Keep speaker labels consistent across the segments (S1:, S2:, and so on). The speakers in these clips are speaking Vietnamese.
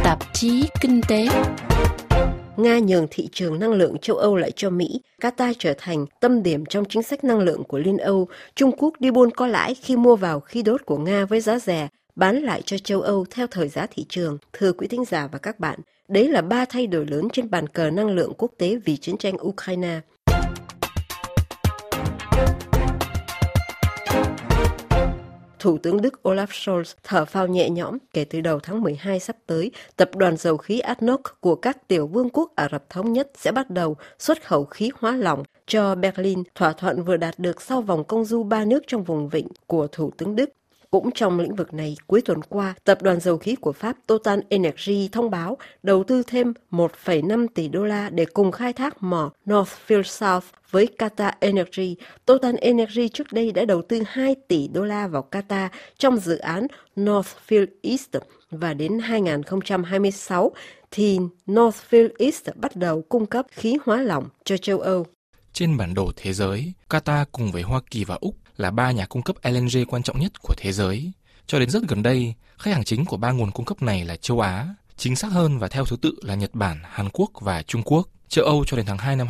S1: tạp chí Kinh tế.
S2: Nga nhường thị trường năng lượng châu Âu lại cho Mỹ, Qatar trở thành tâm điểm trong chính sách năng lượng của Liên Âu, Trung Quốc đi buôn có lãi khi mua vào khí đốt của Nga với giá rẻ, bán lại cho châu Âu theo thời giá thị trường. Thưa quý thính giả và các bạn, đấy là 3 thay đổi lớn trên bàn cờ năng lượng quốc tế vì chiến tranh Ukraine. Thủ tướng Đức Olaf Scholz thở phào nhẹ nhõm kể từ đầu tháng 12 sắp tới, tập đoàn dầu khí ADNOC của các tiểu vương quốc Ả Rập Thống Nhất sẽ bắt đầu xuất khẩu khí hóa lỏng cho Berlin, thỏa thuận vừa đạt được sau vòng công du 3 nước trong vùng vịnh của Thủ tướng Đức. Cũng trong lĩnh vực này, cuối tuần qua, tập đoàn dầu khí của Pháp Total Energy thông báo đầu tư thêm 1,5 tỷ đô la để cùng khai thác mỏ North Field South với Qatar Energy. Total Energy trước đây đã đầu tư 2 tỷ đô la vào Qatar trong dự án North Field East và đến 2026 thì North Field East bắt đầu cung cấp khí hóa lỏng cho châu Âu.
S3: Trên bản đồ thế giới, Qatar cùng với Hoa Kỳ và Úc là 3 nhà cung cấp LNG quan trọng nhất của thế giới. Cho đến rất gần đây, khách hàng chính của 3 nguồn cung cấp này là châu Á, chính xác hơn và theo thứ tự là Nhật Bản, Hàn Quốc và Trung Quốc. Châu Âu cho đến tháng 2 năm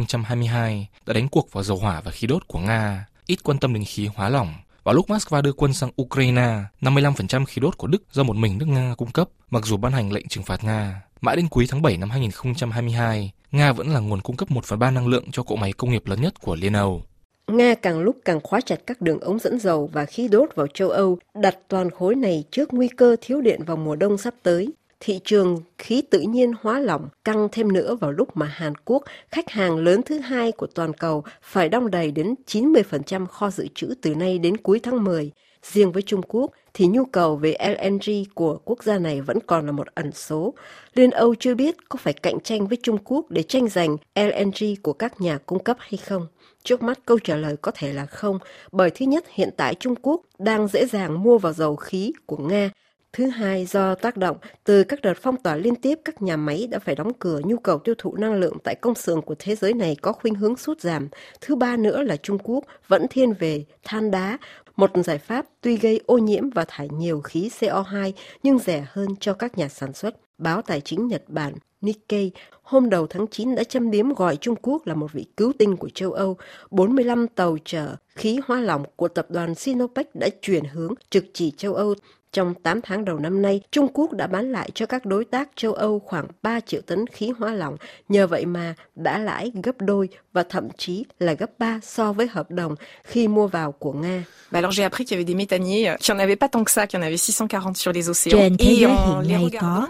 S3: 2022 đã đánh cuộc vào dầu hỏa và khí đốt của Nga, ít quan tâm đến khí hóa lỏng. Vào lúc Moscow đưa quân sang Ukraine, 55% khí đốt của Đức do một mình nước Nga cung cấp, mặc dù ban hành lệnh trừng phạt Nga. Mãi đến cuối tháng 7 năm 2022, Nga vẫn là nguồn cung cấp 1/3 năng lượng cho cỗ máy công nghiệp lớn nhất của Liên Âu.
S2: Nga càng lúc càng khóa chặt các đường ống dẫn dầu và khí đốt vào châu Âu, đặt toàn khối này trước nguy cơ thiếu điện vào mùa đông sắp tới. Thị trường khí tự nhiên hóa lỏng căng thêm nữa vào lúc mà Hàn Quốc, khách hàng lớn thứ hai của toàn cầu, phải đong đầy đến 90% kho dự trữ từ nay đến cuối tháng 10. Riêng với Trung Quốc thì nhu cầu về LNG của quốc gia này vẫn còn là một ẩn số. Liên Âu chưa biết có phải cạnh tranh với Trung Quốc để tranh giành LNG của các nhà cung cấp hay không. Trước mắt câu trả lời có thể là không, bởi thứ nhất hiện tại Trung Quốc đang dễ dàng mua vào dầu khí của Nga. Thứ hai, do tác động từ các đợt phong tỏa liên tiếp, các nhà máy đã phải đóng cửa, nhu cầu tiêu thụ năng lượng tại công xưởng của thế giới này có khuynh hướng sút giảm. Thứ ba nữa là Trung Quốc vẫn thiên về than đá, một giải pháp tuy gây ô nhiễm và thải nhiều khí CO2 nhưng rẻ hơn cho các nhà sản xuất. Báo tài chính Nhật Bản Nikkei hôm đầu tháng 9 đã châm biếm gọi Trung Quốc là một vị cứu tinh của châu Âu. 45 tàu chở khí hóa lỏng của tập đoàn Sinopec đã chuyển hướng trực chỉ châu Âu. Trong 8 tháng đầu năm nay, Trung Quốc đã bán lại cho các đối tác châu Âu khoảng 3 triệu tấn khí hóa lỏng. Nhờ vậy mà đã lãi gấp đôi và thậm chí là gấp 3 so với hợp đồng khi mua vào của Nga.
S4: Alors j'ai appris qu'il y avait des méthaniers qui en avaient pas tant que ça, qui en avaient 640 sur les océans.
S5: Trên thế giới hiện nay có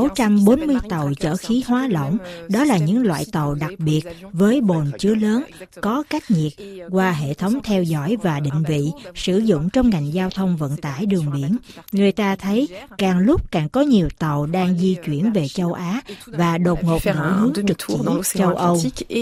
S5: 640 tàu chở khí hóa lỏng. Đó là những loại tàu đặc biệt với bồn chứa lớn, có cách nhiệt qua hệ thống theo dõi và định vị sử dụng trong ngành giao thông vận tải đường biển. Người ta thấy càng lúc càng có nhiều tàu đang di chuyển về châu Á và đột ngột đổi hướng trực chỉ châu Âu.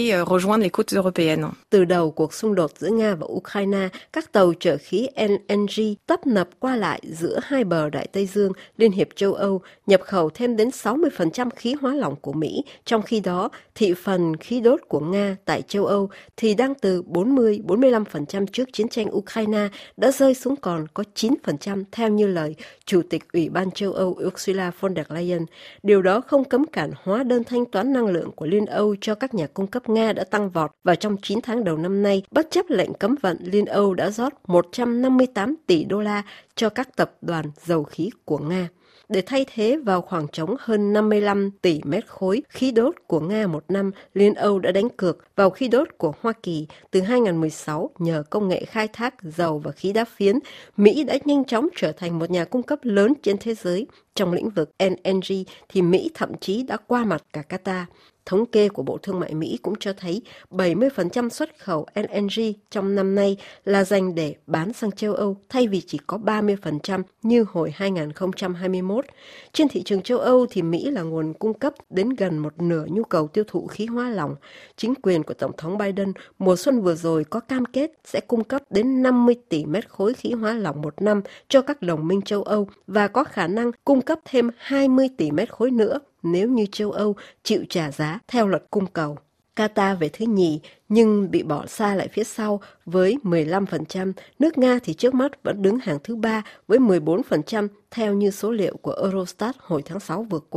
S2: Từ đầu cuộc xung đột giữa Nga và Ukraine, các tàu chở khí LNG tấp nập qua lại giữa hai bờ Đại Tây Dương. Liên hiệp châu Âu nhập khẩu thêm đến 60% khí hóa lỏng của Mỹ, trong khi đó thị phần khí đốt của Nga tại châu Âu thì đang từ 40-45% trước chiến tranh Ukraine đã rơi xuống còn có 9% theo như lời Chủ tịch Ủy ban châu Âu Ursula von der Leyen. Điều đó không cấm cản hóa đơn thanh toán năng lượng của Liên Âu cho các nhà cung cấp Nga đã tăng vọt, và trong 9 tháng đầu năm nay, bất chấp lệnh cấm vận, Liên Âu đã rót 158 tỷ đô la cho các tập đoàn dầu khí của Nga. Để thay thế vào khoảng trống hơn 55 tỷ mét khối khí đốt của Nga một năm, Liên Âu đã đánh cược vào khí đốt của Hoa Kỳ. Từ 2016, nhờ công nghệ khai thác dầu và khí đá phiến, Mỹ đã nhanh chóng trở thành một nhà cung cấp lớn trên thế giới. Trong lĩnh vực LNG thì Mỹ thậm chí đã qua mặt cả Qatar. Thống kê của Bộ Thương mại Mỹ cũng cho thấy 70% xuất khẩu LNG trong năm nay là dành để bán sang châu Âu, thay vì chỉ có 30% như hồi 2021. Trên thị trường châu Âu thì Mỹ là nguồn cung cấp đến gần một nửa nhu cầu tiêu thụ khí hóa lỏng. Chính quyền của Tổng thống Biden mùa xuân vừa rồi có cam kết sẽ cung cấp đến 50 tỷ mét khối khí hóa lỏng một năm cho các đồng minh châu Âu và có khả năng cung cấp thêm 20 tỷ mét khối nữa nếu như châu Âu chịu trả giá theo luật cung cầu. Qatar về thứ nhì nhưng bị bỏ xa lại phía sau với 15%. Nước Nga thì trước mắt vẫn đứng hàng thứ ba với 14% theo như số liệu của Eurostat hồi tháng 6 vừa qua.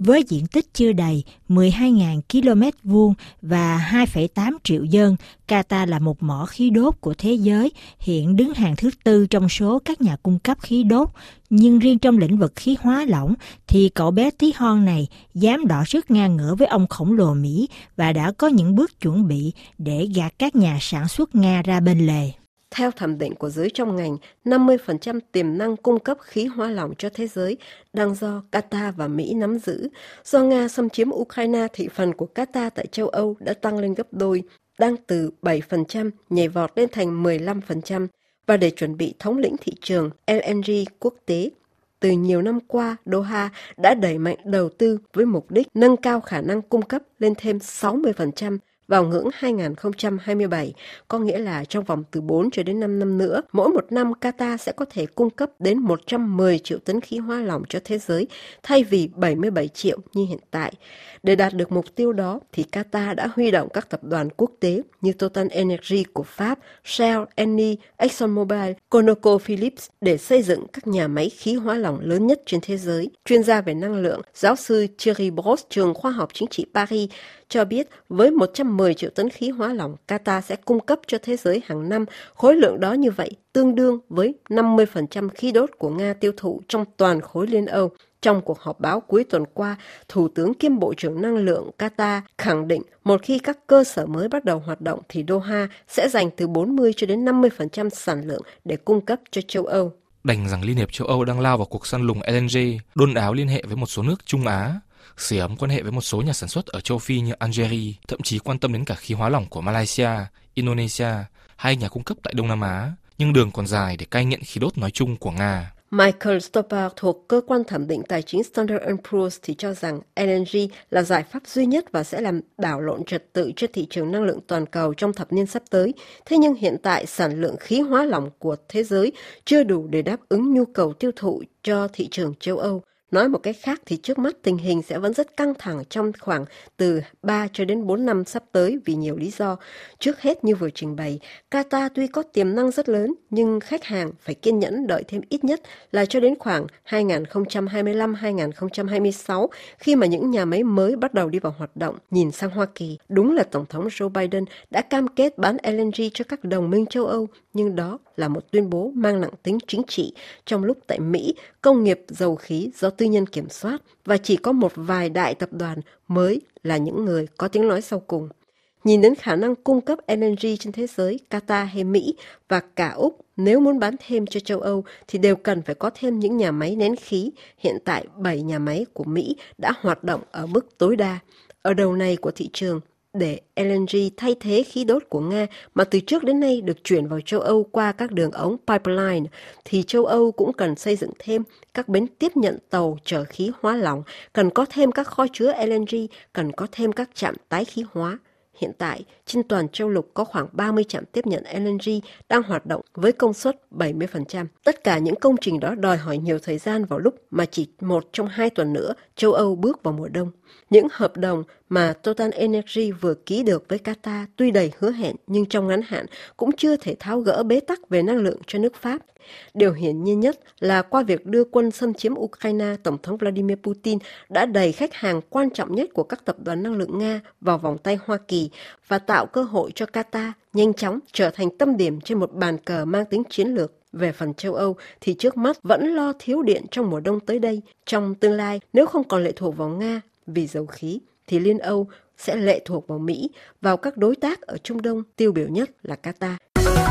S5: Với diện tích chưa đầy 12.000 km vuông và 2,8 triệu dân, Qatar là một mỏ khí đốt của thế giới, hiện đứng hàng thứ 4 trong số các nhà cung cấp khí đốt. Nhưng riêng trong lĩnh vực khí hóa lỏng thì cậu bé tí hon này dám đọ sức ngang ngửa với ông khổng lồ Mỹ và đã có những bước chuẩn bị để gạt các nhà sản xuất Nga ra bên lề.
S2: Theo thẩm định của giới trong ngành, 50% tiềm năng cung cấp khí hóa lỏng cho thế giới đang do Qatar và Mỹ nắm giữ. Do Nga xâm chiếm Ukraine, thị phần của Qatar tại châu Âu đã tăng lên gấp đôi, đang từ 7% nhảy vọt lên thành 15%. Và để chuẩn bị thống lĩnh thị trường LNG quốc tế, từ nhiều năm qua, Doha đã đẩy mạnh đầu tư với mục đích nâng cao khả năng cung cấp lên thêm 60%, vào ngưỡng 2027, có nghĩa là trong vòng từ 4 cho đến 5 năm nữa, mỗi một năm Qatar sẽ có thể cung cấp đến 110 triệu tấn khí hóa lỏng cho thế giới, thay vì 77 triệu như hiện tại. Để đạt được mục tiêu đó, thì Qatar đã huy động các tập đoàn quốc tế như Total Energy của Pháp, Shell, Eni, ExxonMobil, ConocoPhillips để xây dựng các nhà máy khí hóa lỏng lớn nhất trên thế giới. Chuyên gia về năng lượng, giáo sư Thierry Bros, trường khoa học chính trị Paris, cho biết với 110 triệu tấn khí hóa lỏng, Qatar sẽ cung cấp cho thế giới hàng năm. Khối lượng đó như vậy tương đương với 50% khí đốt của Nga tiêu thụ trong toàn khối Liên Âu. Trong cuộc họp báo cuối tuần qua, Thủ tướng kiêm Bộ trưởng Năng lượng Qatar khẳng định một khi các cơ sở mới bắt đầu hoạt động thì Doha sẽ dành từ 40 cho đến 50% sản lượng để cung cấp cho châu Âu.
S3: Đành rằng Liên hiệp châu Âu đang lao vào cuộc săn lùng LNG, đôn áo liên hệ với một số nước Trung Á, sưởi ấm quan hệ với một số nhà sản xuất ở châu Phi như Algeria, thậm chí quan tâm đến cả khí hóa lỏng của Malaysia, Indonesia, hay nhà cung cấp tại Đông Nam Á, nhưng đường còn dài để cai nghiện khí đốt nói chung của Nga.
S2: Michael Stopper thuộc cơ quan thẩm định tài chính Standard & Poor's thì cho rằng LNG là giải pháp duy nhất và sẽ làm đảo lộn trật tự trên thị trường năng lượng toàn cầu trong thập niên sắp tới. Thế nhưng hiện tại sản lượng khí hóa lỏng của thế giới chưa đủ để đáp ứng nhu cầu tiêu thụ cho thị trường châu Âu. Nói một cách khác thì trước mắt tình hình sẽ vẫn rất căng thẳng trong khoảng từ 3 cho đến 4 năm sắp tới vì nhiều lý do. Trước hết như vừa trình bày, Qatar tuy có tiềm năng rất lớn nhưng khách hàng phải kiên nhẫn đợi thêm ít nhất là cho đến khoảng 2025-2026 khi mà những nhà máy mới bắt đầu đi vào hoạt động. Nhìn sang Hoa Kỳ, đúng là Tổng thống Joe Biden đã cam kết bán LNG cho các đồng minh châu Âu, nhưng đó là một tuyên bố mang nặng tính chính trị trong lúc tại Mỹ, công nghiệp dầu khí do tư nhân kiểm soát và chỉ có một vài đại tập đoàn mới là những người có tiếng nói sau cùng. Nhìn đến khả năng cung cấp LNG trên thế giới, Qatar hay Mỹ và cả Úc nếu muốn bán thêm cho châu Âu thì đều cần phải có thêm những nhà máy nén khí. Hiện tại 7 nhà máy của Mỹ đã hoạt động ở mức tối đa. Ở đầu này của thị trường, để LNG thay thế khí đốt của Nga mà từ trước đến nay được chuyển vào châu Âu qua các đường ống pipeline, thì châu Âu cũng cần xây dựng thêm các bến tiếp nhận tàu chở khí hóa lỏng, cần có thêm các kho chứa LNG, cần có thêm các trạm tái khí hóa. Hiện tại, trên toàn châu lục có khoảng 30 trạm tiếp nhận LNG đang hoạt động với công suất 70%. Tất cả những công trình đó đòi hỏi nhiều thời gian vào lúc mà chỉ 1 trong 2 tuần nữa châu Âu bước vào mùa đông. Những hợp đồng mà Total Energy vừa ký được với Qatar tuy đầy hứa hẹn nhưng trong ngắn hạn cũng chưa thể tháo gỡ bế tắc về năng lượng cho nước Pháp. Điều hiển nhiên nhất là qua việc đưa quân xâm chiếm Ukraine, Tổng thống Vladimir Putin đã đẩy khách hàng quan trọng nhất của các tập đoàn năng lượng Nga vào vòng tay Hoa Kỳ và tạo cơ hội cho Qatar nhanh chóng trở thành tâm điểm trên một bàn cờ mang tính chiến lược. Về phần châu Âu thì trước mắt vẫn lo thiếu điện trong mùa đông tới đây. Trong tương lai, nếu không còn lệ thuộc vào Nga vì dầu khí, thì Liên Âu sẽ lệ thuộc vào Mỹ, vào các đối tác ở Trung Đông, tiêu biểu nhất là Qatar.